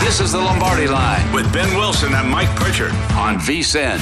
This is the Lombardi Line with Ben Wilson and Mike Pritchard on VSiN.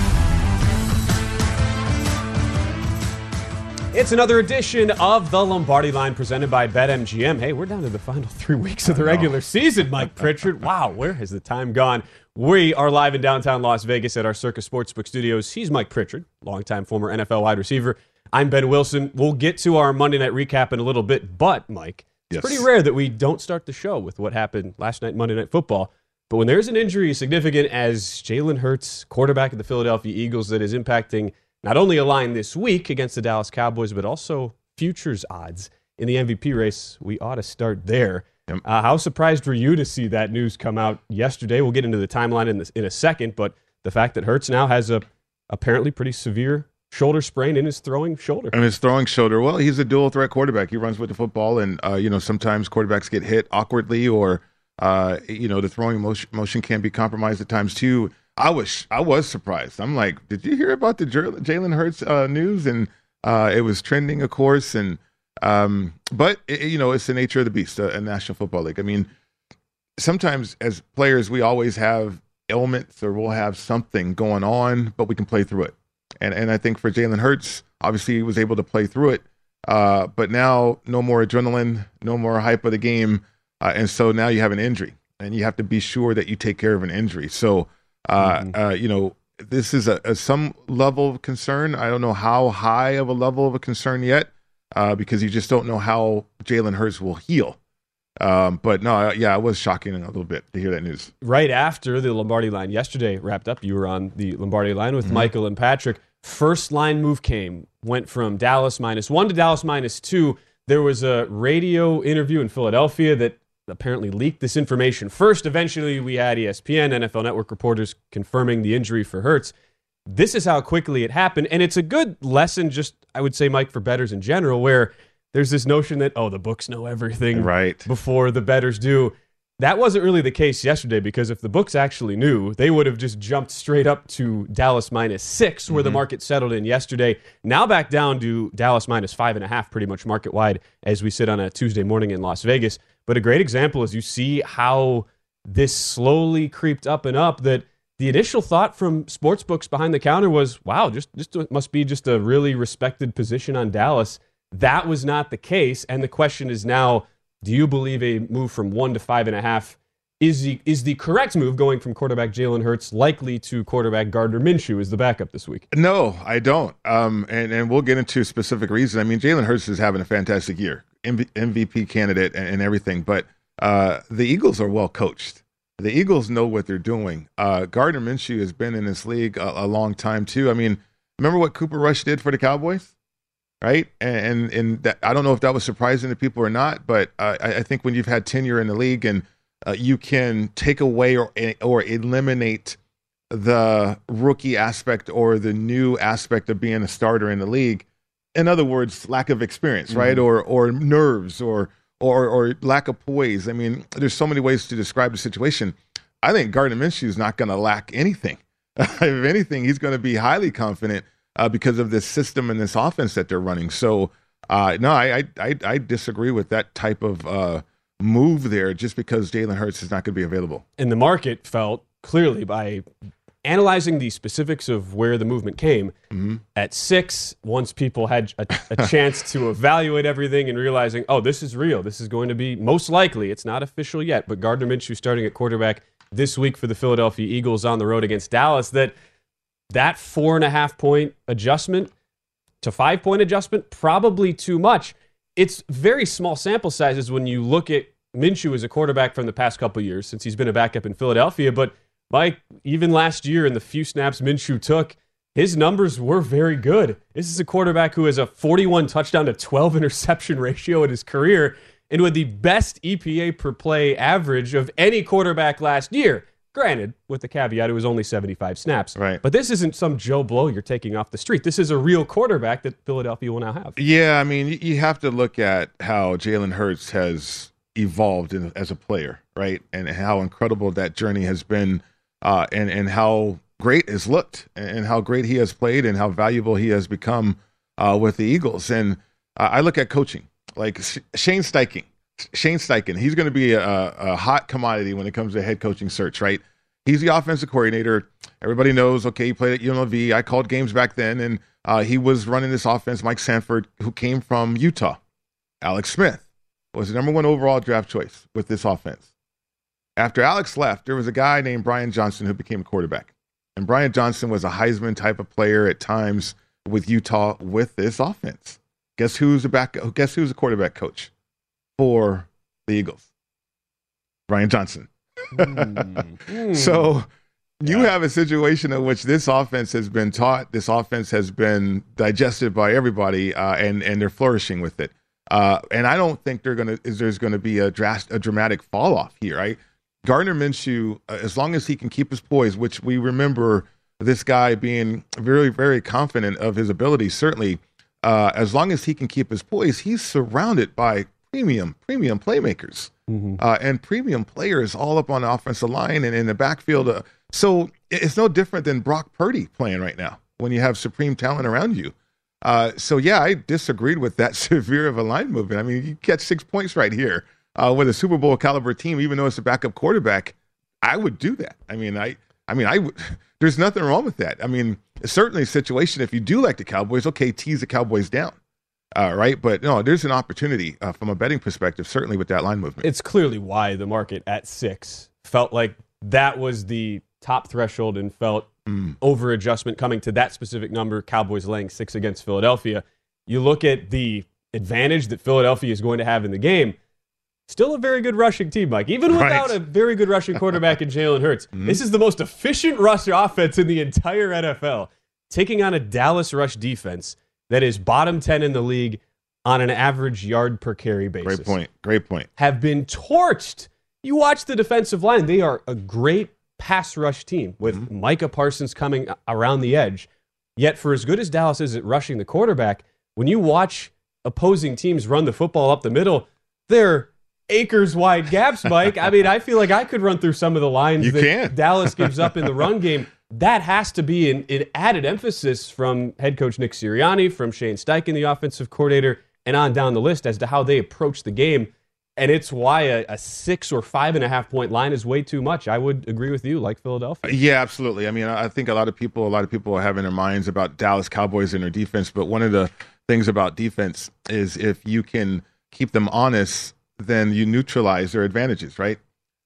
It's another edition of the Lombardi Line presented by BetMGM. Hey, we're down to the final 3 weeks of the regular season, Mike Pritchard. Wow, where has the time gone? We are live in downtown Las Vegas at our Circus Sportsbook studios. He's Mike Pritchard, longtime former NFL wide receiver. I'm Ben Wilson. We'll get to our Monday night recap in a little bit, but, Mike, it's pretty rare that we don't start the show with what happened last night, Monday Night Football. But when there's an injury as significant as Jalen Hurts, quarterback of the Philadelphia Eagles, that is impacting not only a line this week against the Dallas Cowboys, but also futures odds in the MVP race, we ought to start there. Yep. How surprised were you to see that news come out yesterday? We'll get into the timeline in a second, but the fact that Hurts now has a apparently pretty severe shoulder sprain in his throwing shoulder. Well, he's a dual threat quarterback. He runs with the football, and sometimes quarterbacks get hit awkwardly, or the throwing motion can be compromised at times too. I was surprised. I'm like, did you hear about the Jalen Hurts news? And it was trending, of course. And but it's the nature of the beast, a National Football League. I mean, sometimes as players, we always have ailments or we'll have something going on, but we can play through it. And I think for Jalen Hurts, obviously he was able to play through it. But now no more adrenaline, no more hype of the game. And so now you have an injury, and you have to be sure that you take care of an injury. So, this is some level of concern. I don't know how high of a level of a concern yet, because you just don't know how Jalen Hurts will heal. But no, it was shocking a little bit to hear that news. Right after the Lombardi Line yesterday wrapped up, you were on the Lombardi Line with Michael and Patrick. First line move went from Dallas -1 to Dallas -2. There was a radio interview in Philadelphia that apparently leaked this information first. Eventually, we had ESPN, NFL Network reporters confirming the injury for Hurts. This is how quickly it happened, and it's a good lesson, just, I would say, Mike, for bettors in general, where there's this notion that, the books know everything before the bettors do. That wasn't really the case yesterday, because if the books actually knew, they would have just jumped straight up to Dallas -6, where the market settled in yesterday. Now back down to Dallas -5.5, pretty much market-wide, as we sit on a Tuesday morning in Las Vegas. But a great example is you see how this slowly creeped up and up, that the initial thought from sportsbooks behind the counter was, wow, just must be just a really respected position on Dallas. That was not the case, and the question is now, do you believe a move from 1 to 5.5 is the correct move, going from quarterback Jalen Hurts likely to quarterback Gardner Minshew as the backup this week? No, I don't. And we'll get into specific reasons. I mean, Jalen Hurts is having a fantastic year, MVP candidate and everything, but the Eagles are well coached. The Eagles know what they're doing. Gardner Minshew has been in this league a long time too. I mean, remember what Cooper Rush did for the Cowboys? Right. And that, I don't know if that was surprising to people or not, but I think when you've had tenure in the league and you can take away or eliminate the rookie aspect or the new aspect of being a starter in the league. In other words, lack of experience, right? Or nerves or lack of poise. I mean, there's so many ways to describe the situation. I think Gardner Minshew is not going to lack anything. If anything, he's going to be highly confident because of this system and this offense that they're running. So, no, I disagree with that type of move there, just because Jalen Hurts is not going to be available. And the market felt clearly, by analyzing the specifics of where the movement came, at 6, once people had a chance to evaluate everything and realizing, this is real. This is going to be most likely, it's not official yet, but Gardner Minshew starting at quarterback this week for the Philadelphia Eagles on the road against Dallas, that 4.5-point adjustment to 5-point adjustment, probably too much. It's very small sample sizes when you look at Minshew as a quarterback from the past couple of years, since he's been a backup in Philadelphia. But Mike, even last year in the few snaps Minshew took, his numbers were very good. This is a quarterback who has a 41 touchdown to 12 interception ratio in his career, and with the best EPA per play average of any quarterback last year. Granted, with the caveat, it was only 75 snaps. Right. But this isn't some Joe Blow you're taking off the street. This is a real quarterback that Philadelphia will now have. Yeah, I mean, you have to look at how Jalen Hurts has evolved as a player, right? And how incredible that journey has been, and how great has looked, and how great he has played, and how valuable he has become with the Eagles. And I look at coaching. Like Shane Steichen Shane Steichen, he's going to be a hot commodity when it comes to head coaching search, right? He's the offensive coordinator. Everybody knows, okay, he played at UNLV. I called games back then, and he was running this offense. Mike Sanford, who came from Utah. Alex Smith was the number 1 overall draft choice with this offense. After Alex left, there was a guy named Brian Johnson who became a quarterback. And Brian Johnson was a Heisman type of player at times with Utah with this offense. Guess who's the quarterback coach for the Eagles? Brian Johnson. So you have a situation in which this offense has been taught, this offense has been digested by everybody, and they're flourishing with it. And I don't think there's going to be a dramatic fall off here. Right? Gardner Minshew, as long as he can keep his poise, which we remember this guy being very, very confident of his abilities, certainly, as long as he can keep his poise, he's surrounded by premium playmakers. And premium players all up on the offensive line and in the backfield. So it's no different than Brock Purdy playing right now when you have supreme talent around you. So, yeah, I disagreed with that severe of a line movement. I mean, you catch 6 points right here with a Super Bowl caliber team, even though it's a backup quarterback. I would do that. I would. There's nothing wrong with that. I mean, certainly a situation if you do like the Cowboys, okay, tease the Cowboys down. Right. But no, there's an opportunity from a betting perspective, certainly with that line movement. It's clearly why the market at 6 felt like that was the top threshold and felt over adjustment coming to that specific number. Cowboys laying 6 against Philadelphia. You look at the advantage that Philadelphia is going to have in the game. Still a very good rushing team, Mike. Even without a very good rushing quarterback in Jalen Hurts. This is the most efficient rush offense in the entire NFL. Taking on a Dallas rush defense that is bottom 10 in the league on an average yard per carry basis. Great point. Have been torched. You watch the defensive line. They are a great pass rush team with Micah Parsons coming around the edge. Yet for as good as Dallas is at rushing the quarterback, when you watch opposing teams run the football up the middle, they're acres-wide gaps, Mike. I mean, I feel like I could run through some of the lines Dallas gives up in the run game. That has to be an added emphasis from head coach Nick Sirianni, from Shane Steichen, the offensive coordinator, and on down the list as to how they approach the game. And it's why a 6 or 5.5 point line is way too much. I would agree with you, like Philadelphia. Yeah, absolutely. I mean, I think a lot of people are having their minds about Dallas Cowboys and their defense. But one of the things about defense is if you can keep them honest, then you neutralize their advantages, right?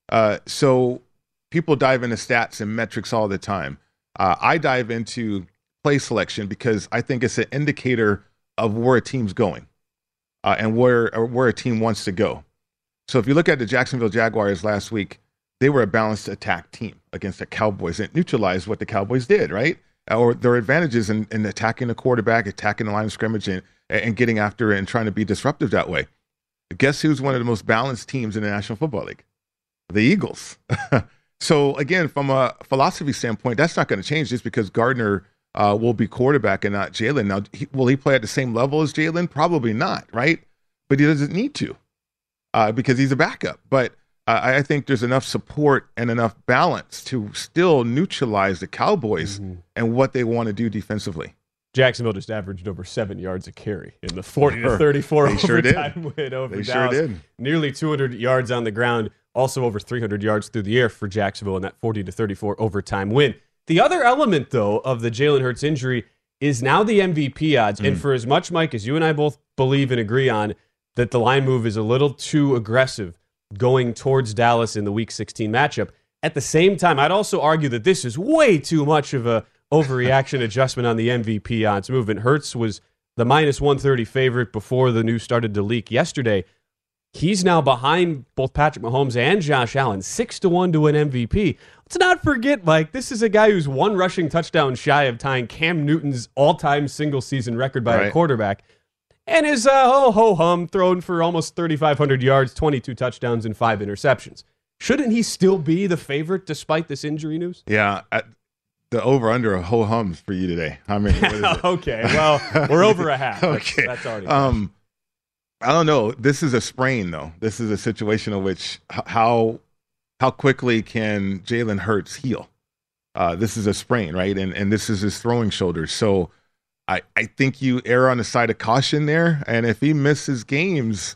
So people dive into stats and metrics all the time. I dive into play selection because I think it's an indicator of where a team's going and where a team wants to go. So if you look at the Jacksonville Jaguars last week, they were a balanced attack team against the Cowboys and neutralized what the Cowboys did, right? Or their advantages in attacking the quarterback, attacking the line of scrimmage, and getting after it and trying to be disruptive that way. Guess who's one of the most balanced teams in the National Football League? The Eagles. So, again, from a philosophy standpoint, that's not going to change just because Gardner will be quarterback and not Jalen. Now, will he play at the same level as Jalen? Probably not, right? But he doesn't need to because he's a backup. But I think there's enough support and enough balance to still neutralize the Cowboys and what they want to do defensively. Jacksonville just averaged over 7 yards a carry in the 40-34 overtime win over Dallas. Sure did. Nearly 200 yards on the ground, also over 300 yards through the air for Jacksonville in that 40-34 overtime win. The other element, though, of the Jalen Hurts injury is now the MVP odds. And for as much, Mike, as you and I both believe and agree on that the line move is a little too aggressive going towards Dallas in the Week 16 matchup, at the same time, I'd also argue that this is way too much of a overreaction adjustment on the MVP odds movement. Hurts was the minus 130 favorite before the news started to leak yesterday. He's now behind both Patrick Mahomes and Josh Allen, 6-1 to win MVP. Let's not forget, Mike, this is a guy who's one rushing touchdown shy of tying Cam Newton's all-time single-season record by a quarterback, and is ho-hum thrown for almost 3,500 yards, 22 touchdowns, and 5 interceptions. Shouldn't he still be the favorite despite this injury news? Yeah, the over-under of ho-hums for you today. I mean, what is it? Okay, well, we're over a half. Okay. That's already I don't know. This is a sprain, though. This is a situation in which how quickly can Jalen Hurts heal? This is a sprain, right? And this is his throwing shoulder. So I think you err on the side of caution there. And if he misses games,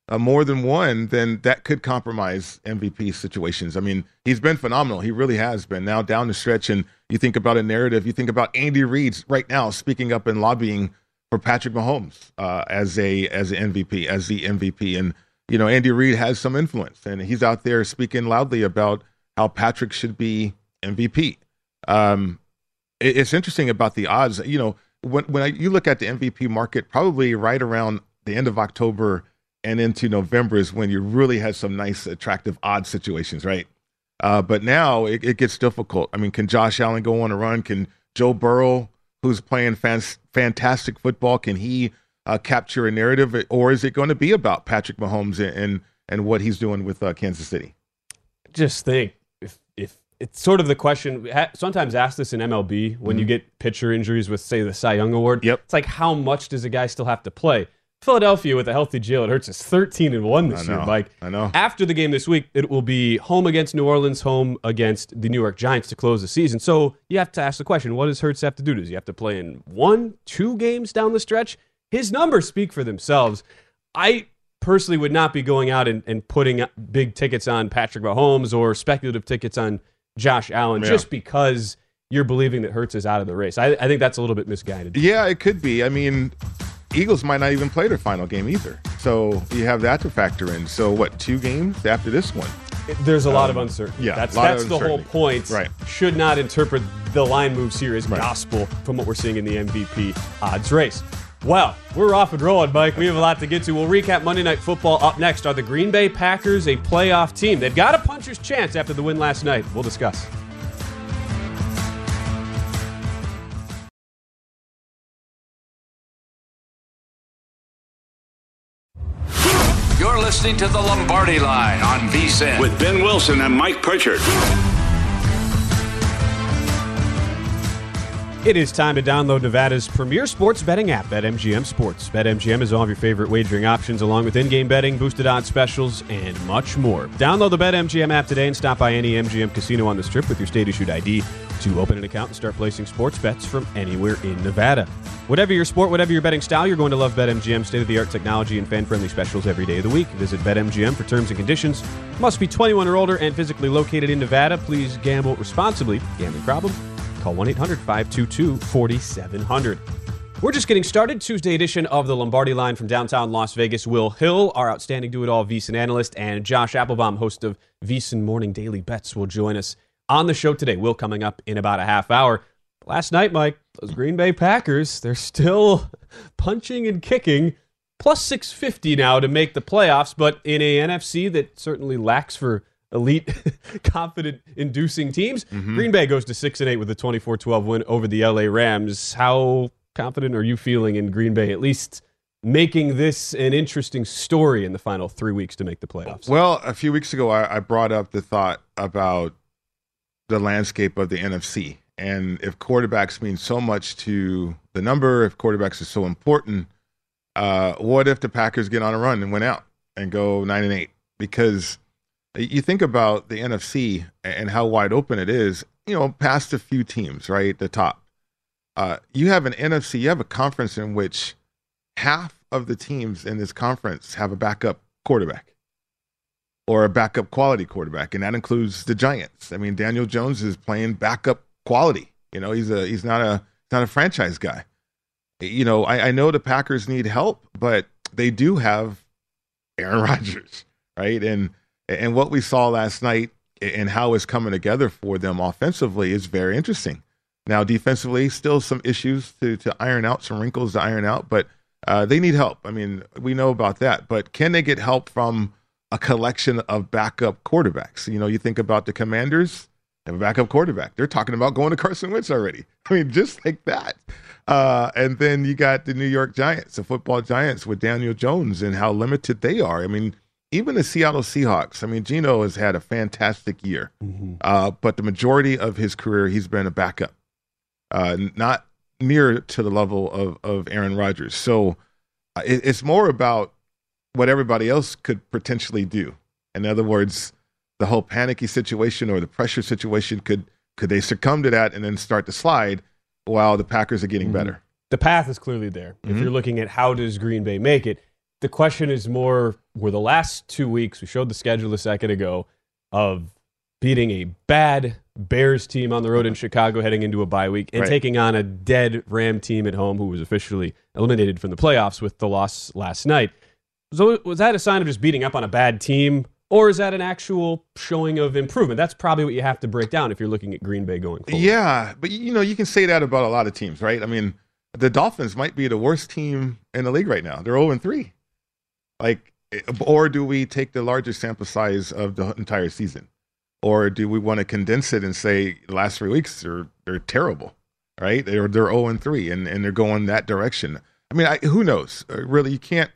more than one, then that could compromise MVP situations. I mean, he's been phenomenal. He really has been. Now down the stretch, and you think about a narrative, you think about Andy Reid right now speaking up and lobbying for Patrick Mahomes as the MVP. And, Andy Reid has some influence, and he's out there speaking loudly about how Patrick should be MVP. It's interesting about the odds. When you look at the MVP market, probably right around the end of October and into November is when you really have some nice, attractive odds situations, right? But now it gets difficult. I mean, can Josh Allen go on a run? Can Joe Burrow, who's playing fantastic football, can he capture a narrative? Or is it going to be about Patrick Mahomes and what he's doing with Kansas City? Just think, if it's sort of the question, sometimes ask this in MLB when you get pitcher injuries with, say, the Cy Young Award. Yep. It's like, how much does a guy still have to play? Philadelphia with a healthy Jalen Hurts is 13-1 this year, Mike. I know. After the game this week, it will be home against New Orleans, home against the New York Giants to close the season. So you have to ask the question, what does Hurts have to do? Does he have to play in 1-2 games down the stretch? His numbers speak for themselves. I personally would not be going out and putting big tickets on Patrick Mahomes or speculative tickets on Josh Allen just because you're believing that Hurts is out of the race. I think that's a little bit misguided. Yeah, it could be. I mean, Eagles might not even play their final game either. So you have that to factor in. So 2 games after this one? There's a lot of uncertainty. Yeah, that's the whole point. Right. Should not interpret the line moves here as gospel from what we're seeing in the MVP odds race. Well, we're off and rolling, Mike. We have a lot to get to. We'll recap Monday Night Football. Up next, are the Green Bay Packers a playoff team? They've got a puncher's chance after the win last night. We'll discuss. You're listening to the Lombardi Line on VSiN with Ben Wilson and Mike Pritchard. It is time to download Nevada's premier sports betting app, BetMGM Sports. BetMGM is all of your favorite wagering options, along with in-game betting, boosted odds specials, and much more. Download the BetMGM app today and stop by any MGM casino on the Strip with your state-issued ID to open an account and start placing sports bets from anywhere in Nevada. Whatever your sport, whatever your betting style, you're going to love BetMGM. State-of-the-art technology and fan-friendly specials every day of the week. Visit BetMGM for terms and conditions. Must be 21 or older and physically located in Nevada. Please gamble responsibly. Gambling problem? Call 1-800-522-4700. We're just getting started. Tuesday edition of the Lombardi Line from downtown Las Vegas. Will Hill, our outstanding do-it-all VSiN analyst, and Josh Applebaum, host of VSiN Morning Daily Bets, will join us on the show today. Will coming up in about a half hour. Last night, Mike, those Green Bay Packers, they're still punching and kicking. Plus 650 now to make the playoffs, but in a NFC that certainly lacks for elite, confident-inducing teams. Green Bay goes to 6-8 with a 24-12 win over the LA Rams. How confident are you feeling in Green Bay, at least making this an interesting story in the final 3 weeks to make the playoffs? Well, a few weeks ago, I brought up the thought about the landscape of the NFC. And if quarterbacks mean so much to the number, if quarterbacks are so important, what if the Packers get on a run and win out and go 9-8? Because you think about the NFC and how wide open it is, past a few teams, right? The top. You have an NFC, you have a conference in which half of the teams in this conference have a backup quarterback or a backup quality quarterback, and that includes the Giants. I mean, Daniel Jones is playing backup quality. He's not a franchise guy. I know the Packers need help, but they do have Aaron Rodgers, right? And what we saw last night and how it's coming together for them offensively is very interesting. Now, defensively, still some issues to iron out, some wrinkles to iron out, but they need help. I mean, we know about that. But can they get help from a collection of backup quarterbacks? You think about the Commanders, they have a backup quarterback. They're talking about going to Carson Wentz already. I mean, just like that. And then you got the New York Giants, the football Giants with Daniel Jones and how limited they are. I mean, even the Seattle Seahawks, I mean, Geno has had a fantastic year, but the majority of his career, he's been a backup, not near to the level of Aaron Rodgers. So it's more about what everybody else could potentially do. In other words, the whole panicky situation or the pressure situation, could they succumb to that and then start to slide while the Packers are getting better? The path is clearly there. If you're looking at how does Green Bay make it, the question is more, were the last 2 weeks, we showed the schedule a second ago, of beating a bad Bears team on the road in Chicago heading into a bye week and taking on a dead Ram team at home who was officially eliminated from the playoffs with the loss last night. So was that a sign of just beating up on a bad team, or is that an actual showing of improvement? That's probably what you have to break down if you're looking at Green Bay going forward. Yeah, but you can say that about a lot of teams, right? I mean, the Dolphins might be the worst team in the league right now. They're 0-3. Or do we take the largest sample size of the entire season? Or do we want to condense it and say the last 3 weeks they're terrible, right? They're 0-3 and they're going that direction. I mean, who knows? Really,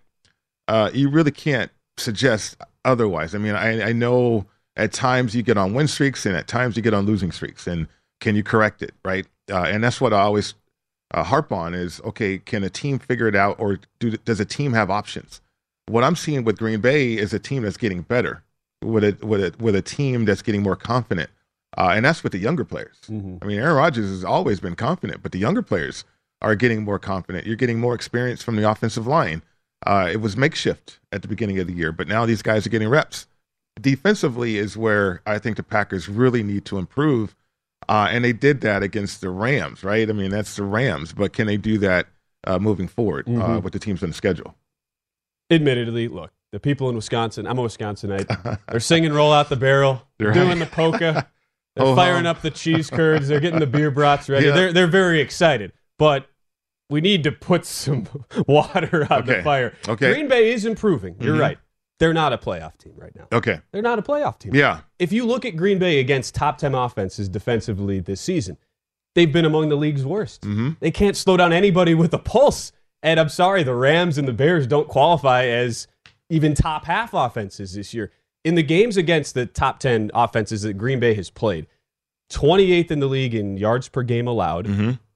you really can't suggest otherwise. I mean, I know at times you get on win streaks and at times you get on losing streaks, and can you correct it, right? And that's what I always harp on is, okay, can a team figure it out, or does a team have options? What I'm seeing with Green Bay is a team that's getting better, with a team that's getting more confident, and that's with the younger players. Mm-hmm. I mean, Aaron Rodgers has always been confident, but the younger players are getting more confident. You're getting more experience from the offensive line. It was makeshift at the beginning of the year, but now these guys are getting reps. Defensively is where I think the Packers really need to improve, and they did that against the Rams, right? I mean, that's the Rams, but can they do that moving forward with the teams on the schedule? Admittedly, look, the people in Wisconsin, I'm a Wisconsinite, they're singing Roll Out the Barrel, they're doing the polka, they're firing up the cheese curds, they're getting the beer brats ready. Yeah. They're very excited, but we need to put some water on the fire. Okay. Green Bay is improving. You're right. They're not a playoff team right now. Okay. They're not a playoff team. Yeah. If you look at Green Bay against top 10 offenses defensively this season, they've been among the league's worst. Mm-hmm. They can't slow down anybody with a pulse. And I'm sorry, the Rams and the Bears don't qualify as even top half offenses this year. In the games against the top 10 offenses that Green Bay has played, 28th in the league in yards per game allowed,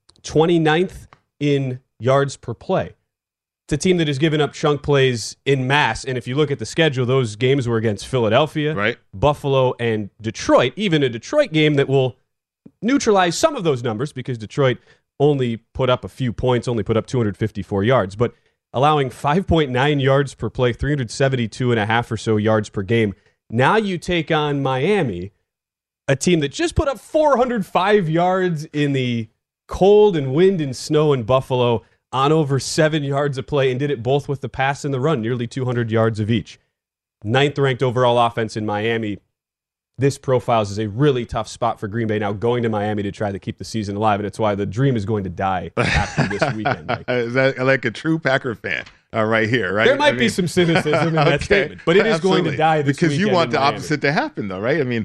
29th in yards per play. It's a team that has given up chunk plays in mass, and if you look at the schedule, those games were against Philadelphia, Buffalo, and Detroit, even a Detroit game that will neutralize some of those numbers because Detroit only put up a few points, only put up 254 yards, but allowing 5.9 yards per play, 372.5 or so yards per game. Now you take on Miami, a team that just put up 405 yards in the cold and wind and snow in Buffalo on over 7 yards of play, and did it both with the pass and the run, nearly 200 yards of each. 9th ranked overall offense in Miami. This profiles as a really tough spot for Green Bay now, going to Miami to try to keep the season alive, and it's why the dream is going to die after this weekend. Mike. Is that like a true Packer fan right here, right? There might be some cynicism in that statement, but it is going to die this weekend. Because you want the opposite to happen, though, right? I mean,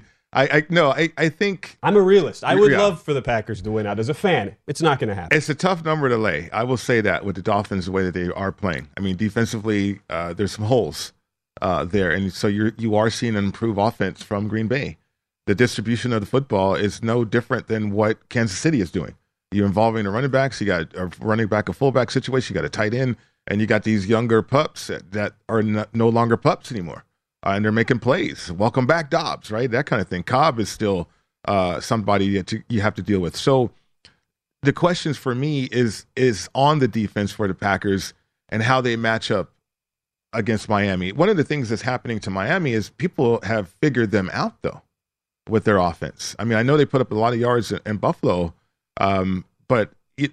I think I'm a realist. I would love for the Packers to win out. As a fan, it's not going to happen. It's a tough number to lay. I will say that with the Dolphins, the way that they are playing. I mean, defensively, there's some holes there, and so you are seeing an improved offense from Green Bay. The distribution of the football is no different than what Kansas City is doing. You're involving the running backs. You got a running back, a fullback situation. You got a tight end, and you got these younger pups that are no longer pups anymore. And they're making plays. Welcome back, Dobbs, right? That kind of thing. Cobb is still somebody that you have to deal with. So the questions for me is on the defense for the Packers and how they match up against Miami. One of the things that's happening to Miami is people have figured them out, though, with their offense. I mean, I know they put up a lot of yards in Buffalo, but,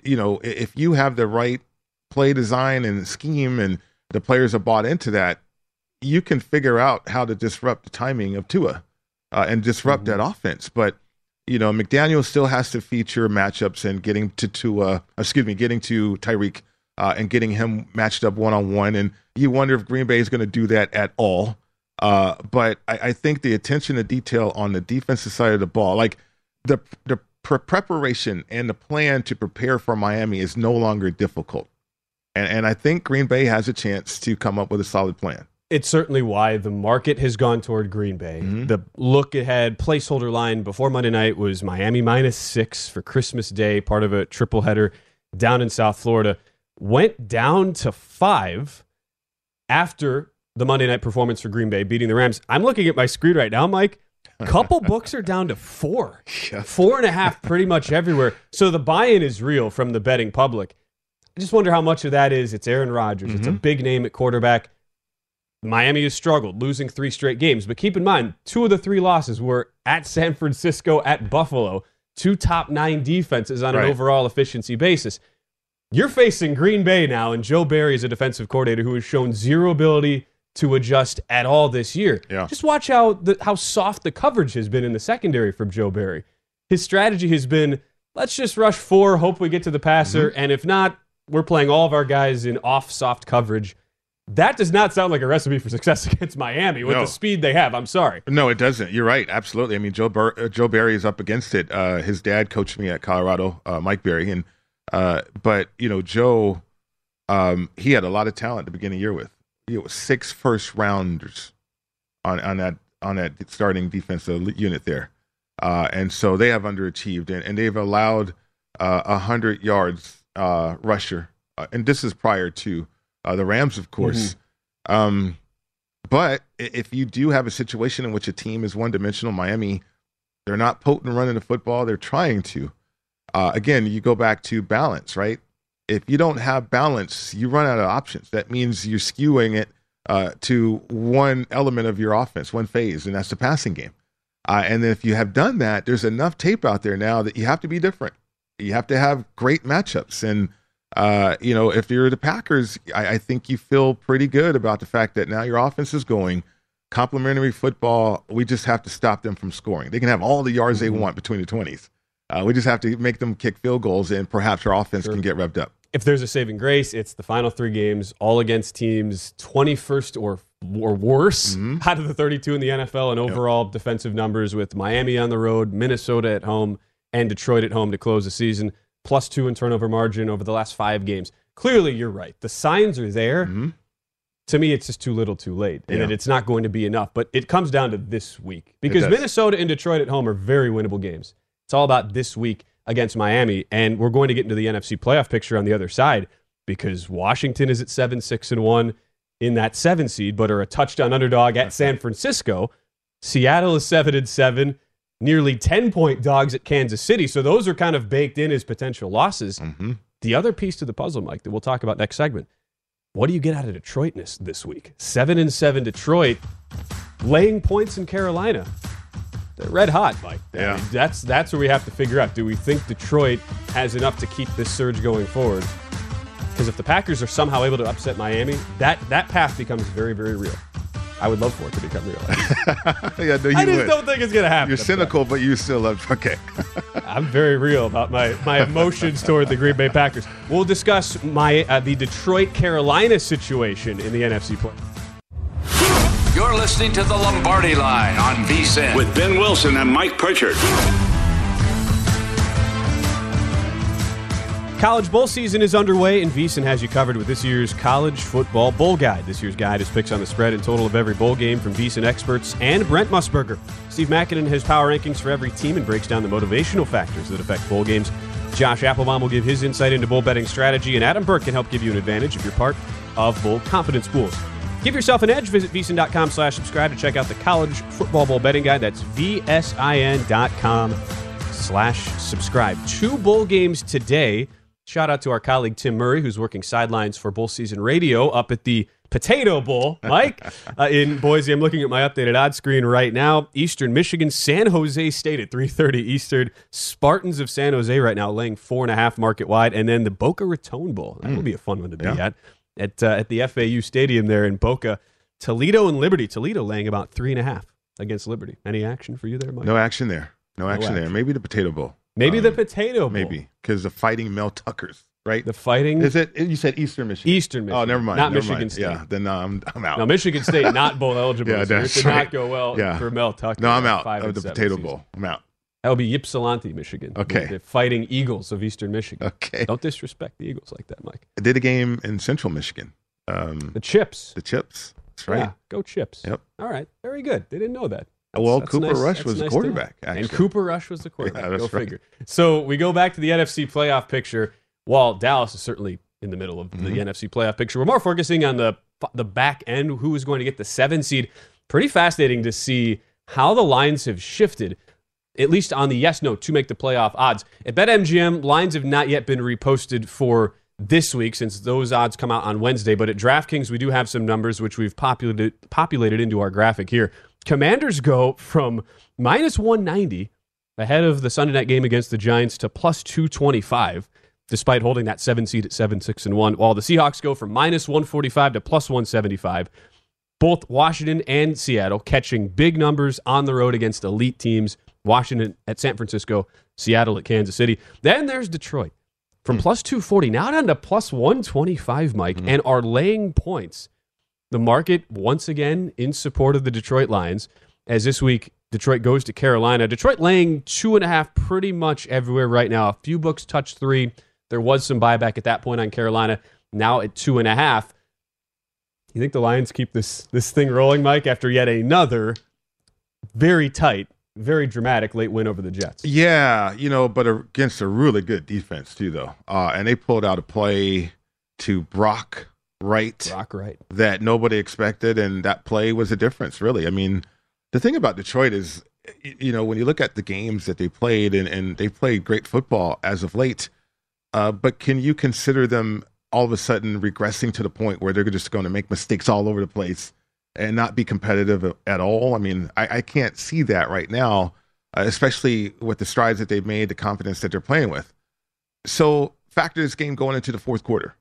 if you have the right play design and scheme and the players are bought into that, you can figure out how to disrupt the timing of Tua and disrupt that offense. But, McDaniel still has to feature matchups and getting to Tyreek and getting him matched up one-on-one. And you wonder if Green Bay is going to do that at all. But I think the attention to detail on the defensive side of the ball, like the preparation and the plan to prepare for Miami is no longer difficult. And I think Green Bay has a chance to come up with a solid plan. It's certainly why the market has gone toward Green Bay. Mm-hmm. The look-ahead placeholder line before Monday night was Miami -6 for Christmas Day, part of a triple header down in South Florida. Went down to 5 after the Monday night performance for Green Bay, beating the Rams. I'm looking at my screen right now, Mike. Couple books are down to 4. 4.5 pretty much everywhere. So the buy-in is real from the betting public. I just wonder how much of that is it's Aaron Rodgers. Mm-hmm. It's a big name at quarterback. Miami has struggled, losing 3 straight games. But keep in mind, 2 of the 3 losses were at San Francisco, at Buffalo, 2 top 9 defenses on an overall efficiency basis. You're facing Green Bay now, and Joe Barry is a defensive coordinator who has shown zero ability to adjust at all this year. Yeah. Just watch how soft the coverage has been in the secondary from Joe Barry. His strategy has been, let's just rush 4, hope we get to the passer, and if not, we're playing all of our guys in off soft coverage. That does not sound like a recipe for success against Miami with the speed they have. I'm sorry. No, it doesn't. You're right. Absolutely. I mean, Joe Barry is up against it. His dad coached me at Colorado, Mike Barry, and but Joe, he had a lot of talent to begin the year with. He was 6 first-rounders on that starting defensive unit there, and so they have underachieved, and they've allowed 100 yards rusher, and this is prior to the Rams, of course. But if you do have a situation in which a team is one-dimensional, Miami, they're not potent running the football. They're trying to. Again, you go back to balance, right? If you don't have balance, you run out of options. That means you're skewing it to one element of your offense, one phase, and that's the passing game. And then if you have done that, there's enough tape out there now that you have to be different. You have to have great matchups. And if you're the Packers, I think you feel pretty good about the fact that now your offense is going complementary football. We just have to stop them from scoring. They can have all the yards they want between the 20s. We just have to make them kick field goals, and perhaps our offense can get revved up. If there's a saving grace, it's the final 3 games, all against teams 21st or worse out of the 32 in the NFL in overall defensive numbers, with Miami on the road, Minnesota at home, and Detroit at home to close the season. +2 in turnover margin over the last 5 games. Clearly, you're right. The signs are there. To me, it's just too little too late, and it's not going to be enough. But it comes down to this week, because Minnesota and Detroit at home are very winnable games. It's all about this week against Miami, and we're going to get into the NFC playoff picture on the other side, because Washington is at 7-6-1 in that 7 seed, but are a touchdown underdog at San Francisco. Seattle is 7-7. Nearly 10-point dogs at Kansas City. So those are kind of baked in as potential losses. The other piece to the puzzle, Mike, that we'll talk about next segment, what do you get out of Detroit this week? 7-7 Detroit, laying points in Carolina. They're red hot, Mike. Yeah. I mean, that's where we have to figure out. Do we think Detroit has enough to keep this surge going forward? Because if the Packers are somehow able to upset Miami, that path becomes very, very real. I would love for it to become real. I just don't think it's going to happen. You're cynical, but you still love. Okay. I'm very real about my emotions toward the Green Bay Packers. We'll discuss the Detroit-Carolina situation in the NFC play. You're listening to the Lombardi Line on VSiN with Ben Wilson and Mike Pritchard. College bowl season is underway, and VSiN has you covered with this year's College Football Bowl Guide. This year's guide is picks on the spread and total of every bowl game from VSiN experts and Brent Musburger. Steve Mackinnon has power rankings for every team and breaks down the motivational factors that affect bowl games. Josh Applebaum will give his insight into bowl betting strategy, and Adam Burke can help give you an advantage if you're part of Bowl Confidence Pools. Give yourself an edge. Visit VSiN.com/subscribe to check out the College Football Bowl Betting Guide. That's VSIN.com/subscribe. 2 bowl games today. Shout out to our colleague Tim Murray, who's working sidelines for Bowl Season Radio up at the Potato Bowl, Mike, in Boise. I'm looking at my updated odds screen right now. Eastern Michigan, San Jose State at 3:30 Eastern. Spartans of San Jose right now laying 4.5 market wide. And then the Boca Raton Bowl. That will be a fun one to be at the FAU Stadium there in Boca. Toledo and Liberty. Toledo laying about 3.5 against Liberty. Any action for you there, Mike? No action there. No action there. Maybe the Potato Bowl. Maybe the Potato Bowl. Maybe, because the Fighting Mel Tuckers, right? The Fighting... Is it? You said Eastern Michigan. Eastern Michigan. Oh, never mind. Not Michigan State. Yeah, then I'm out. No, Michigan State not bowl eligible. Yeah, so that's it did right. not go well for Mel Tucker. No, I'm out 5 of the Potato Bowl. I'm out. That would be Ypsilanti, Michigan. Okay. The Fighting Eagles of Eastern Michigan. Okay. Don't disrespect the Eagles like that, Mike. I did a game in Central Michigan. The Chips. The Chips. That's right. Yeah, go Chips. Yep. All right. Very good. They didn't know that. Cooper Rush was the quarterback, actually. And Cooper Rush was the quarterback. Yeah, that's go right. figure. So we go back to the NFC playoff picture. While Dallas is certainly in the middle of the NFC playoff picture, we're more focusing on the back end, who is going to get the 7 seed. Pretty fascinating to see how the lines have shifted, at least on the yes-no to make the playoff odds. At BetMGM, lines have not yet been reposted for this week since those odds come out on Wednesday. But at DraftKings, we do have some numbers which we've populated into our graphic here. Commanders go from minus 190 ahead of the Sunday night game against the Giants to plus 225, despite holding that 7 seed at 7-6-1, while the Seahawks go from minus 145 to plus 175. Both Washington and Seattle catching big numbers on the road against elite teams. Washington at San Francisco, Seattle at Kansas City. Then there's Detroit from plus 240 now down to plus 125, Mike, and are laying points. The market, once again, in support of the Detroit Lions, as this week Detroit goes to Carolina. Detroit laying 2.5 pretty much everywhere right now. A few books touch 3. There was some buyback at that point on Carolina. Now at 2.5. You think the Lions keep this thing rolling, Mike, after yet another very tight, very dramatic late win over the Jets? Yeah, but against a really good defense too, though. And they pulled out a play to Brock Wright that nobody expected, and that play was a difference, really. I mean, the thing about Detroit is, when you look at the games that they played, and they played great football as of late, but can you consider them all of a sudden regressing to the point where they're just going to make mistakes all over the place and not be competitive at all? I mean, I can't see that right now, especially with the strides that they've made, the confidence that they're playing with. So factor this game going into the fourth quarter.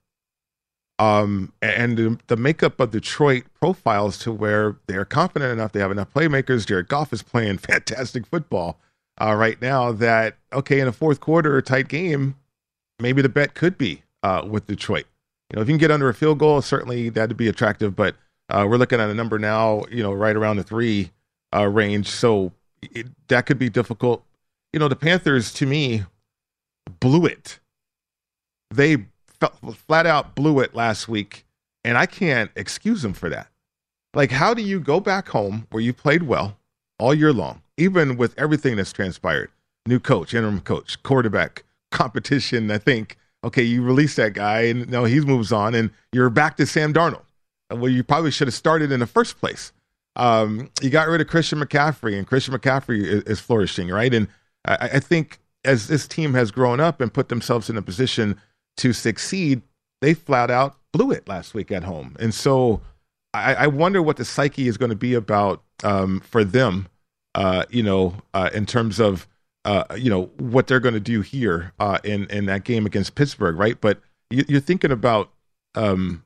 And the makeup of Detroit profiles to where they're confident enough, they have enough playmakers. Jared Goff is playing fantastic football right now that, okay, in a fourth quarter, a tight game, maybe the bet could be with Detroit. If you can get under a field goal, certainly that'd be attractive, but we're looking at a number now, right around the 3 range. So that could be difficult. The Panthers, to me, blew it. They flat out blew it last week, and I can't excuse them for that. Like, how do you go back home where you played well all year long, even with everything that's transpired? New coach, interim coach, quarterback, competition, I think. Okay, you release that guy, and now he moves on, and you're back to Sam Darnold. Well, you probably should have started in the first place. You got rid of Christian McCaffrey, and Christian McCaffrey is flourishing, right? And I think as this team has grown up and put themselves in a position to succeed, they flat out blew it last week at home. And so I wonder what the psyche is going to be about for them, in terms of what they're going to do here in that game against Pittsburgh, right? But you're thinking about when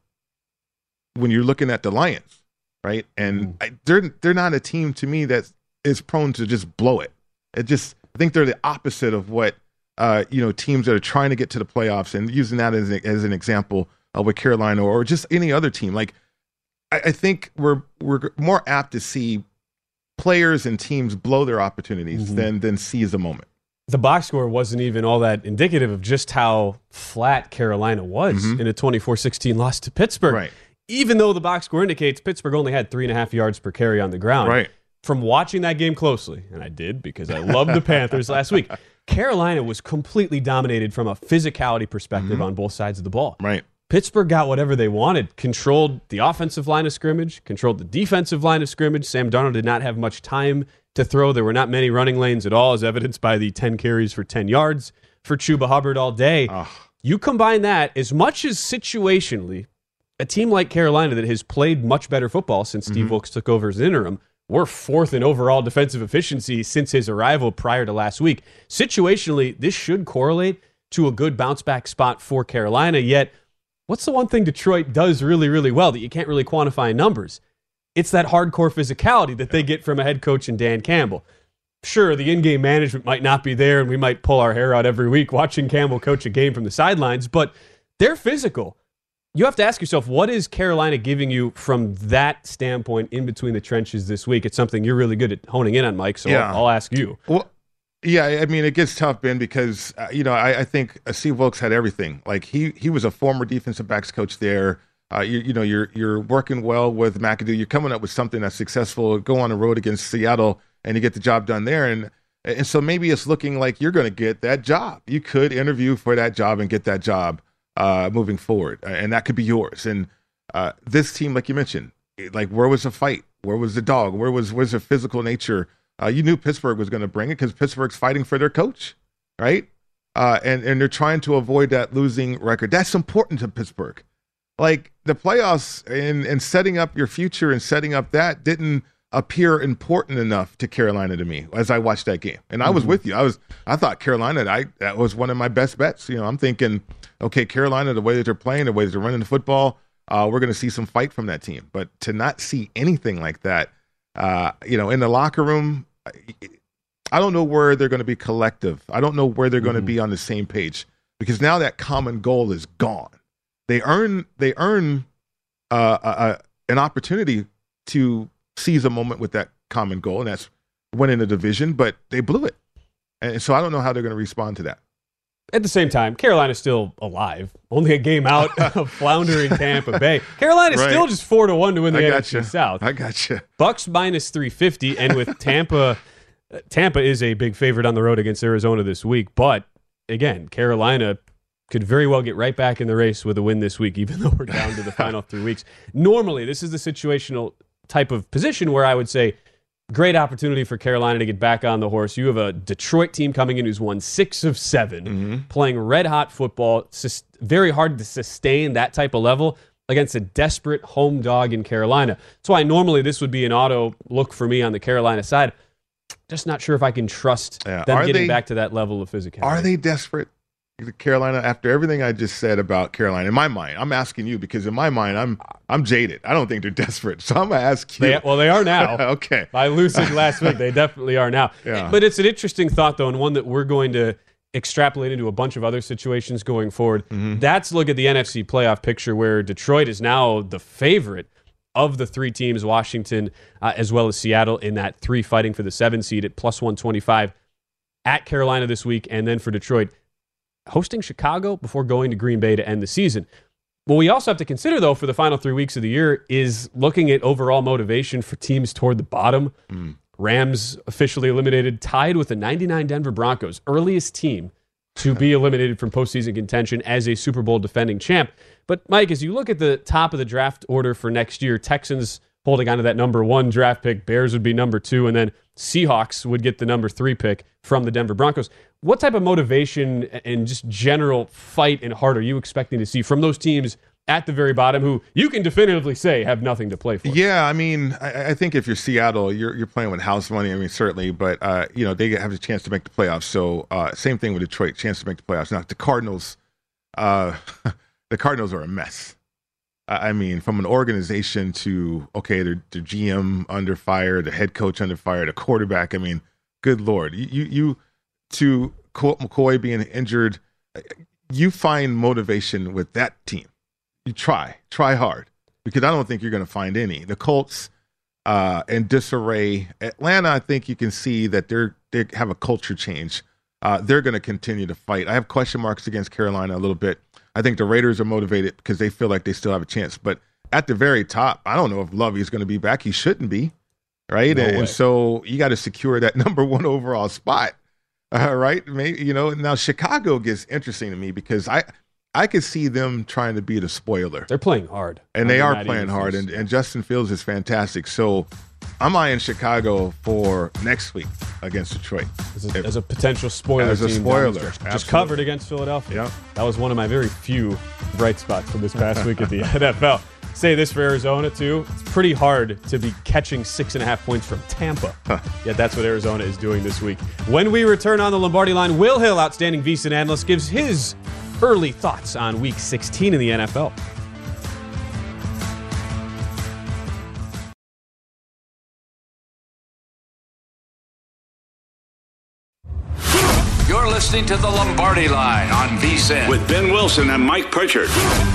you're looking at the Lions, right? And they're not a team to me that is prone to just blow it. I think they're the opposite of what teams that are trying to get to the playoffs, and using that as an example with Carolina or just any other team. Like, I think we're more apt to see players and teams blow their opportunities than seize the moment. The box score wasn't even all that indicative of just how flat Carolina was in a 24-16 loss to Pittsburgh. Right. Even though the box score indicates Pittsburgh only had 3.5 yards per carry on the ground. Right. From watching that game closely, and I did because I loved the Panthers last week, Carolina was completely dominated from a physicality perspective on both sides of the ball. Right. Pittsburgh got whatever they wanted, controlled the offensive line of scrimmage, controlled the defensive line of scrimmage. Sam Darnold did not have much time to throw. There were not many running lanes at all, as evidenced by the 10 carries for 10 yards for Chuba Hubbard all day. You combine that, as much as situationally, a team like Carolina that has played much better football since Steve Wilks took over as interim, we're 4th in overall defensive efficiency since his arrival prior to last week. Situationally, this should correlate to a good bounce-back spot for Carolina, yet what's the one thing Detroit does really, really well that you can't really quantify in numbers? It's that hardcore physicality that they get from a head coach in Dan Campbell. Sure, the in-game management might not be there, and we might pull our hair out every week watching Campbell coach a game from the sidelines, but they're physical. You have to ask yourself, what is Carolina giving you from that standpoint in between the trenches this week? It's something you're really good at honing in on, Mike, so I'll ask you. Well, yeah, I mean, it gets tough, Ben, because, I think Steve Wilks had everything. Like, he was a former defensive backs coach there. You're working well with McAdoo. You're coming up with something that's successful. Go on the road against Seattle, and you get the job done there. And so maybe it's looking like you're going to get that job. You could interview for that job and get that job moving forward, and that could be yours. And this team, like you mentioned, like, where was the fight? Where was the dog? Where's the physical nature? You knew Pittsburgh was going to bring it because Pittsburgh's fighting for their coach, right? and they're trying to avoid that losing record. That's important to Pittsburgh. Like the playoffs and setting up your future and setting up that didn't appear important enough to Carolina to me as I watched that game. And I was with you. I thought Carolina, that was one of my best bets. I'm thinking, okay, Carolina, the way that they're playing, the way that they're running the football, we're going to see some fight from that team. But to not see anything like that, in the locker room, I don't know where they're going to be collective. I don't know where they're going to be on the same page, because now that common goal is gone. They earn an opportunity to seize a moment with that common goal, and that's winning the division, but they blew it. And so I don't know how they're going to respond to that. At the same time, Carolina's still alive. Only a game out of floundering Tampa Bay. Carolina's still just 4-1 to win the NFC South. I got you. Bucks minus 350, and with Tampa is a big favorite on the road against Arizona this week. But again, Carolina could very well get right back in the race with a win this week, even though we're down to the final 3 weeks. Normally, this is the situational type of position where I would say great opportunity for Carolina to get back on the horse. You have a Detroit team coming in who's won 6 of 7, playing red-hot football. It's very hard to sustain that type of level against a desperate home dog in Carolina. That's why normally this would be an auto look for me on the Carolina side. Just not sure if I can trust them getting back to that level of physicality. Are they desperate? Carolina, after everything I just said about Carolina, in my mind, I'm asking you because in my mind, I'm jaded. I don't think they're desperate, so I'm going to ask you. They are now. Okay. By losing last week, they definitely are now. Yeah. But it's an interesting thought, though, and one that we're going to extrapolate into a bunch of other situations going forward. That's look at the NFC playoff picture where Detroit is now the favorite of the 3 teams, Washington as well as Seattle, in that 3 fighting for the 7 seed at plus 125 at Carolina this week, and then for Detroit hosting Chicago before going to Green Bay to end the season. What we also have to consider, though, for the final 3 weeks of the year is looking at overall motivation for teams toward the bottom. Rams officially eliminated, tied with the 99 Denver Broncos, earliest team to be eliminated from postseason contention as a Super Bowl defending champ. But, Mike, as you look at the top of the draft order for next year, Texans holding on to that number 1 draft pick, Bears would be number 2, and then Seahawks would get the number 3 pick from the Denver Broncos. What type of motivation and just general fight and heart are you expecting to see from those teams at the very bottom who you can definitively say have nothing to play for? Yeah, I mean, I think if you're Seattle, you're playing with house money. I mean, certainly, but they have a chance to make the playoffs. So same thing with Detroit, chance to make the playoffs. Now the Cardinals, the Cardinals are a mess. I mean, from an organization to the GM under fire, the head coach under fire, the quarterback. I mean, good Lord, you to Colt McCoy being injured, you find motivation with that team. You try hard, because I don't think you're going to find any. The Colts in disarray. Atlanta, I think you can see that they have a culture change. They're going to continue to fight. I have question marks against Carolina a little bit. I think the Raiders are motivated because they feel like they still have a chance. But at the very top, I don't know if Lovey is going to be back. He shouldn't be, right? And so you got to secure that number 1 overall spot, right? Maybe, now Chicago gets interesting to me because I could see them trying to be the spoiler. They're playing hard. And they are playing hard, and Justin Fields is fantastic. So I'm eyeing Chicago for next week against Detroit. As a potential spoiler as a team. spoiler. Just covered against Philadelphia. Yep. That was one of my very few bright spots from this past week at the NFL. Say this for Arizona, too. It's pretty hard to be catching 6.5 points from Tampa. Yet that's what Arizona is doing this week. When we return on the Lombardi line, Will Hill, outstanding VSiN analyst, gives his early thoughts on Week 16 in the NFL. You're listening to the Lombardi Line on VSiN with Ben Wilson and Mike Pritchard.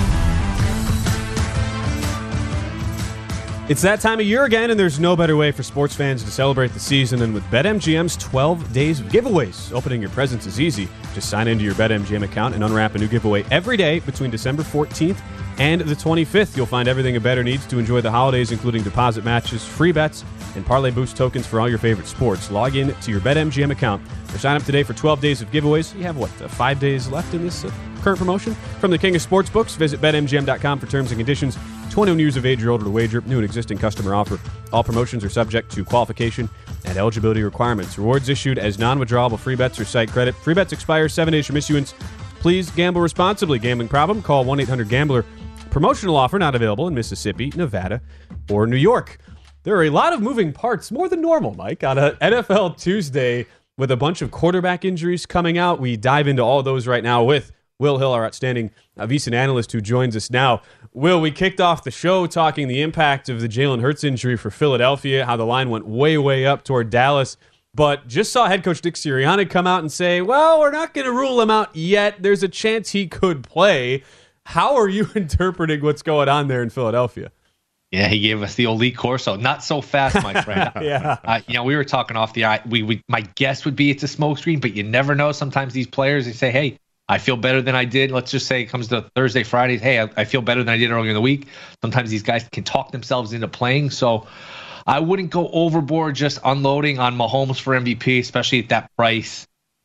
It's that time of year again, and there's no better way for sports fans to celebrate the season than with BetMGM's 12 days of giveaways. Opening your presents is easy. Just sign into your BetMGM account and unwrap a new giveaway every day between December 14th and the 25th. You'll find everything a bettor needs to enjoy the holidays, including deposit matches, free bets, and Parlay Boost tokens for all your favorite sports. Log in to your BetMGM account or sign up today for 12 days of giveaways. You have, 5 days left in this current promotion? From the king of sportsbooks, visit BetMGM.com for terms and conditions. 21 years of age or older to wager. New and existing customer offer. All promotions are subject to qualification and eligibility requirements. Rewards issued as non-withdrawable free bets or site credit. Free bets expire 7 days from issuance. Please gamble responsibly. Gambling problem? Call 1-800-GAMBLER. Promotional offer not available in Mississippi, Nevada, or New York. There are a lot of moving parts, more than normal, Mike, on a NFL Tuesday with a bunch of quarterback injuries coming out. We dive into all of those right now with Will Hill, our outstanding VSiN analyst who joins us now. Will, we kicked off the show talking the impact of the Jalen Hurts injury for Philadelphia, how the line went way, way up toward Dallas, but just saw head coach Nick Sirianni come out and say, well, we're not going to rule him out yet. There's a chance he could play. How are you interpreting what's going on there in Philadelphia? Yeah, he gave us the old Lee Corso. Not so fast, my friend. Yeah. We were talking off the eye. My guess would be it's a smokescreen, but you never know. Sometimes these players, they say, hey, I feel better than I did. Let's just say it comes to Thursday, Friday. Hey, I feel better than I did earlier in the week. Sometimes these guys can talk themselves into playing. So I wouldn't go overboard just unloading on Mahomes for MVP, especially at that price.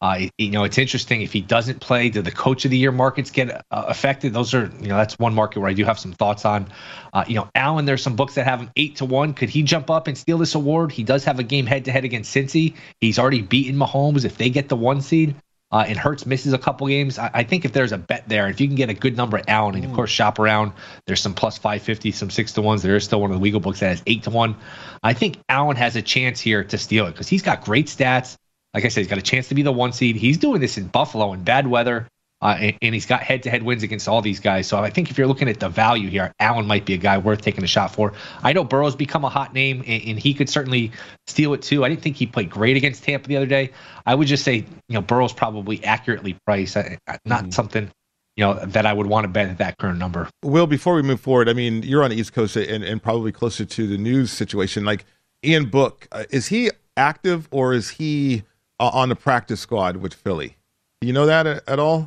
It's interesting. If he doesn't play, do the coach of the year markets get affected? Those are, that's one market where I do have some thoughts on. Allen, there's some books that have him 8-1. Could he jump up and steal this award? He does have a game head-to-head against Cincy. He's already beaten Mahomes if they get the 1 seed. And Hurts misses a couple games. I think if there's a bet there, if you can get a good number at Allen, and of course shop around, there's some plus 550, some 6-1s. There is still one of the legal books that has 8-1. I think Allen has a chance here to steal it because he's got great stats. Like I said, he's got a chance to be the 1 seed. He's doing this in Buffalo in bad weather, and he's got head-to-head wins against all these guys. So I think if you're looking at the value here, Allen might be a guy worth taking a shot for. I know Burrow's become a hot name, and he could certainly steal it too. I didn't think he played great against Tampa the other day. I would just say, Burrow's probably accurately priced. Not something, that I would want to bet at that current number. Will, before we move forward, you're on the East Coast and probably closer to the news situation. Like Ian Book, is he active or is he on the practice squad with Philly? Do you know that at all?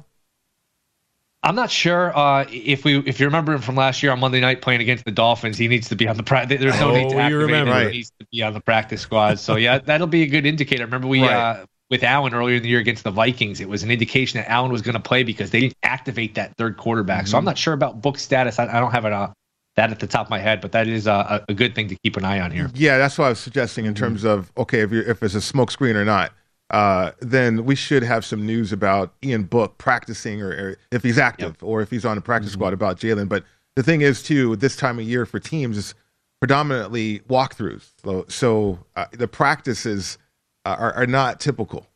I'm not sure. If you remember him from last year on Monday night playing against the Dolphins, he needs to be on the practice. There's no need to activate him. Right. He needs to be on the practice squad. So yeah, that'll be a good indicator. Remember with Allen earlier in the year against the Vikings, it was an indication that Allen was going to play because they didn't activate that third quarterback. Mm-hmm. So I'm not sure about Book's status. I don't have it that at the top of my head, but that is a good thing to keep an eye on here. Yeah, that's what I was suggesting in terms of, okay, if it's a smoke screen or not. Then we should have some news about Ian Book practicing or if he's active or if he's on the practice squad about Jalen. But the thing is, too, this time of year for teams is predominantly walkthroughs. So the practices are not typical.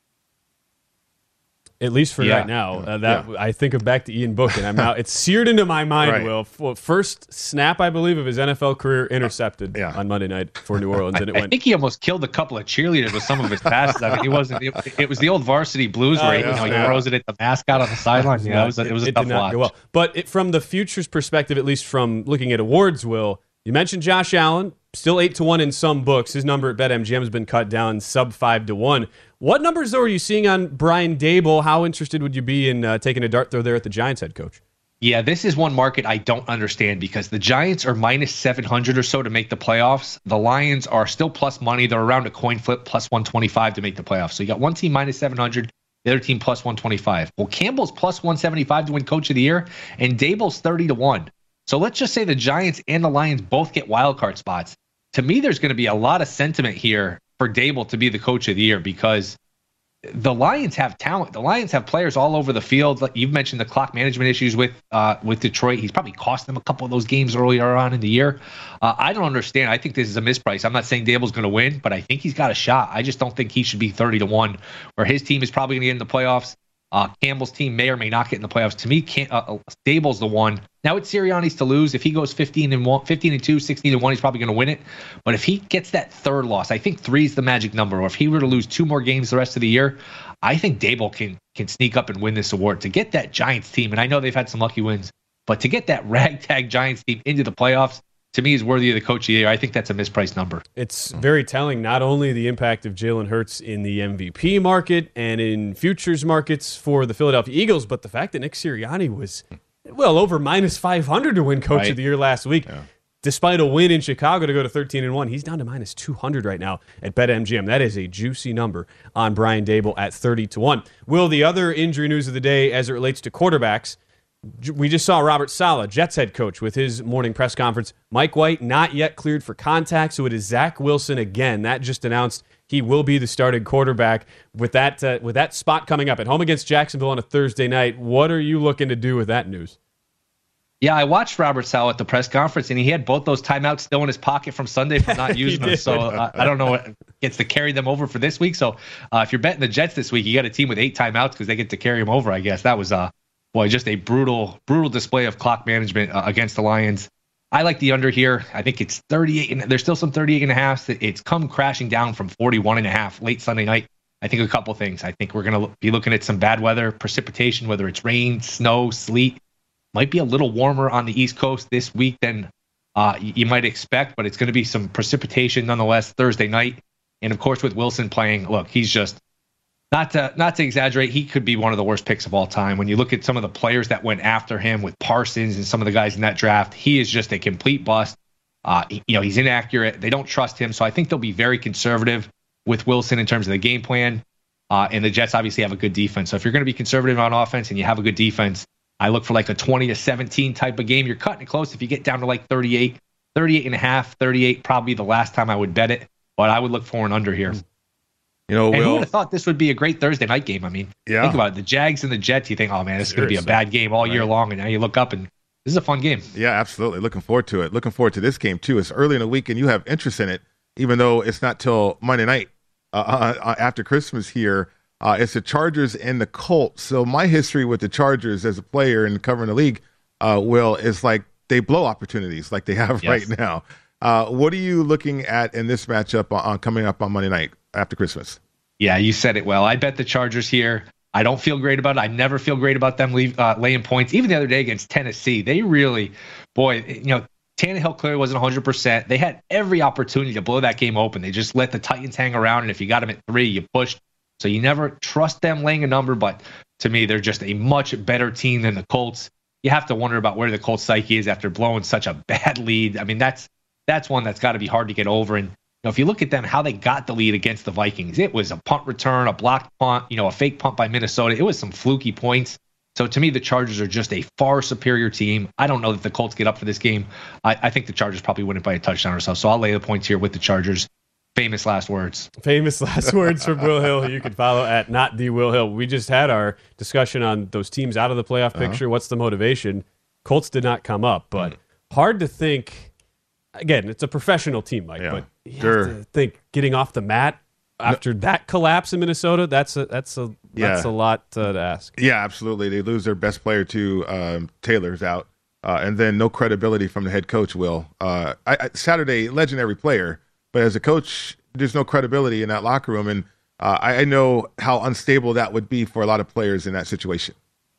At least for right now. I think of back to Ian Book, and it's seared into my mind, right. Will. First snap, I believe, of his NFL career intercepted on Monday night for New Orleans. And I think he almost killed a couple of cheerleaders with some of his passes. He wasn't. It was the old Varsity Blues where he throws it at the mascot on the sideline. It was a tough watch. Well. But from the future's perspective, at least from looking at awards, Will, you mentioned Josh Allen, still 8-1 in some books. His number at BetMGM has been cut down sub 5-1. What numbers, though, are you seeing on Brian Daboll? How interested would you be in taking a dart throw there at the Giants head coach? Yeah, this is one market I don't understand because the Giants are minus 700 or so to make the playoffs. The Lions are still plus money. They're around a coin flip, plus 125 to make the playoffs. So you got one team minus 700, the other team plus 125. Well, Campbell's plus 175 to win Coach of the Year, and Daboll's 30-1. So let's just say the Giants and the Lions both get wild card spots. To me, there's going to be a lot of sentiment here for Daboll to be the Coach of the Year because the Lions have talent. The Lions have players all over the field. Like you've mentioned the clock management issues with Detroit. He's probably cost them a couple of those games earlier on in the year. I don't understand. I think this is a misprice. I'm not saying Daboll's going to win, but I think he's got a shot. I just don't think he should be 30-1, where his team is probably going to get in the playoffs. Campbell's team may or may not get in the playoffs. To me, Daboll's the one. Now it's Sirianni's to lose. If he goes 15-2, 16-1, he's probably going to win it. But if he gets that third loss, I think 3 is the magic number. Or if he were to lose 2 more games the rest of the year, I think Daboll can sneak up and win this award. To get that Giants team, and I know they've had some lucky wins, but to get that ragtag Giants team into the playoffs, to me, is worthy of the Coach of the Year. I think that's a mispriced number. It's very telling, not only the impact of Jalen Hurts in the MVP market and in futures markets for the Philadelphia Eagles, but the fact that Nick Sirianni was over minus 500 to win Coach of the Year last week. Yeah. Despite a win in Chicago to go to 13-1, he's down to minus 200 right now at BetMGM. That is a juicy number on Brian Daboll at 30-1. Will, the other injury news of the day as it relates to quarterbacks, We just saw Robert Saleh, Jets head coach, with his morning press conference. Mike White not yet cleared for contact, so it is Zach Wilson again. That just announced he will be the starting quarterback with that spot coming up at home against Jacksonville on a Thursday night. What are you looking to do with that news? Yeah, I watched Robert Saleh at the press conference, and he had both those timeouts still in his pocket from Sunday for not using them. So I don't know what gets to carry them over for this week. So if you're betting the Jets this week, you got a team with 8 timeouts because they get to carry them over, I guess. That was just a brutal display of clock management against the Lions. I like the under here. I think it's 38, and there's still some 38.5. It's come crashing down from 41.5 late Sunday night. I think a couple things. I think we're going to be looking at some bad weather, precipitation, whether it's rain, snow, sleet. Might be a little warmer on the East Coast this week than you might expect, but it's going to be some precipitation nonetheless Thursday night. And of course, with Wilson playing, look, he's just not to exaggerate. He could be one of the worst picks of all time. When you look at some of the players that went after him with Parsons and some of the guys in that draft, he is just a complete bust. He's inaccurate. They don't trust him, so I think they'll be very conservative with Wilson in terms of the game plan. And the Jets obviously have a good defense. So if you're going to be conservative on offense and you have a good defense, I look for like a 20-17 type of game. You're cutting it close. If you get down to like 38.5, 38, probably the last time I would bet it. But I would look for an under here. Who would have thought this would be a great Thursday night game? I mean, think about it. The Jags and the Jets, you think, oh, man, this is going to be a bad game all year long. And now you look up and this is a fun game. Yeah, absolutely. Looking forward to it. Looking forward to this game, too. It's early in the week and you have interest in it, even though it's not till Monday night after Christmas here. It's the Chargers and the Colts. So my history with the Chargers as a player and covering the league, Will, is like they blow opportunities like they have right now. What are you looking at in this matchup coming up on Monday night after Christmas? Yeah, you said it well. I bet the Chargers here. I don't feel great about it. I never feel great about them laying points. Even the other day against Tennessee, they really, Tannehill clearly wasn't 100%. They had every opportunity to blow that game open. They just let the Titans hang around, and if you got them at 3, you pushed. So you never trust them laying a number, but to me, they're just a much better team than the Colts. You have to wonder about where the Colts psyche is after blowing such a bad lead. I mean, that's one that's got to be hard to get over. And if you look at them, how they got the lead against the Vikings, it was a punt return, a blocked punt, a fake punt by Minnesota. It was some fluky points. So to me, the Chargers are just a far superior team. I don't know that the Colts get up for this game. I think the Chargers probably win it by a touchdown or so. So I'll lay the points here with the Chargers. Famous last words. Famous last words from Will Hill, who you can follow at Not The Will Hill. We just had our discussion on those teams out of the playoff picture. What's the motivation? Colts did not come up, but hard to think. Again, it's a professional team, Mike, but you have to think getting off the mat after that collapse in Minnesota, that's a lot to ask. Yeah, absolutely. They lose their best player to Taylor's out, and then no credibility from the head coach, Will. Saturday, legendary player. But as a coach, there's no credibility in that locker room, and I know how unstable that would be for a lot of players in that situation.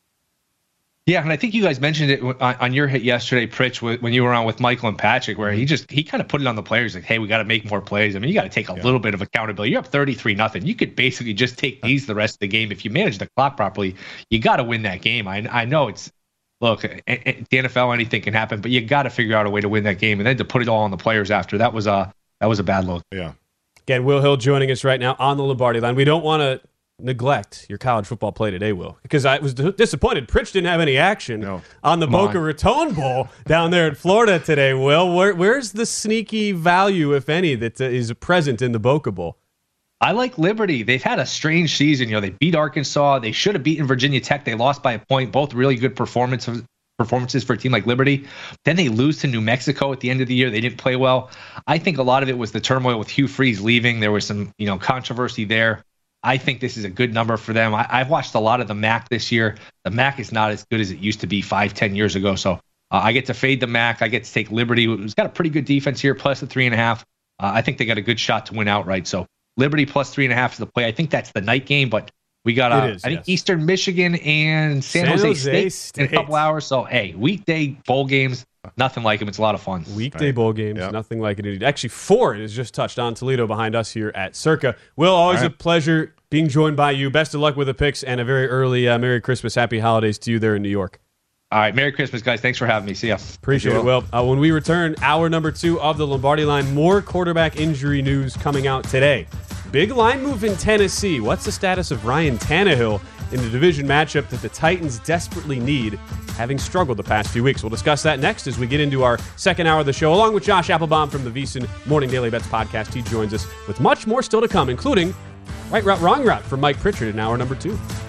Yeah, and I think you guys mentioned it on your hit yesterday, Pritch, when you were on with Michael and Patrick, where he kind of put it on the players like, hey, we got to make more plays. I mean, you got to take a little bit of accountability. You're up 33-0. You could basically just take these the rest of the game. If you manage the clock properly, you got to win that game. I know it's, look, the NFL, anything can happen, but you got to figure out a way to win that game. And then to put it all on the players after, that was a bad look. Yeah. Again, Will Hill joining us right now on the Lombardi line. We don't want to neglect your college football play today, Will, because I was disappointed. Pritch didn't have any action on the Boca Raton Bowl down there in Florida today, Will. Where's the sneaky value, if any, that is present in the Boca Bowl? I like Liberty. They've had a strange season. They beat Arkansas. They should have beaten Virginia Tech. They lost by a point. Both really good performances for a team like Liberty. Then they lose to New Mexico at the end of the year. They didn't play well. I think a lot of it was the turmoil with Hugh Freeze leaving. There was some, controversy there. I think this is a good number for them. I've watched a lot of the MAC this year. The MAC is not as good as it used to be 5-10 years ago. So I get to fade the MAC. I get to take Liberty, who's got a pretty good defense here, plus the 3.5. I think they got a good shot to win outright. So Liberty plus 3.5 is the play. I think that's the night game, but we got Eastern Michigan and San Jose State in a couple hours. So, hey, weekday bowl games, nothing like them. It's a lot of fun. Weekday bowl games, nothing like it. Actually, Ford has just touched on Toledo behind us here at Circa. Will, always a pleasure being joined by you. Best of luck with the picks and a very early Merry Christmas, Happy Holidays to you there in New York. All right, Merry Christmas, guys. Thanks for having me. See ya. Appreciate it, Will. When we return, hour number 2 of the Lombardi line, more quarterback injury news coming out today. Big line move in Tennessee. What's the status of Ryan Tannehill? in the division matchup that the Titans desperately need, having struggled the past few weeks. We'll discuss that next as we get into our second hour of the show, along with Josh Applebaum from the VSiN Morning Daily Bets podcast. He joins us with much more still to come, including Right Route, Wrong Route from Mike Pritchard in hour number 2.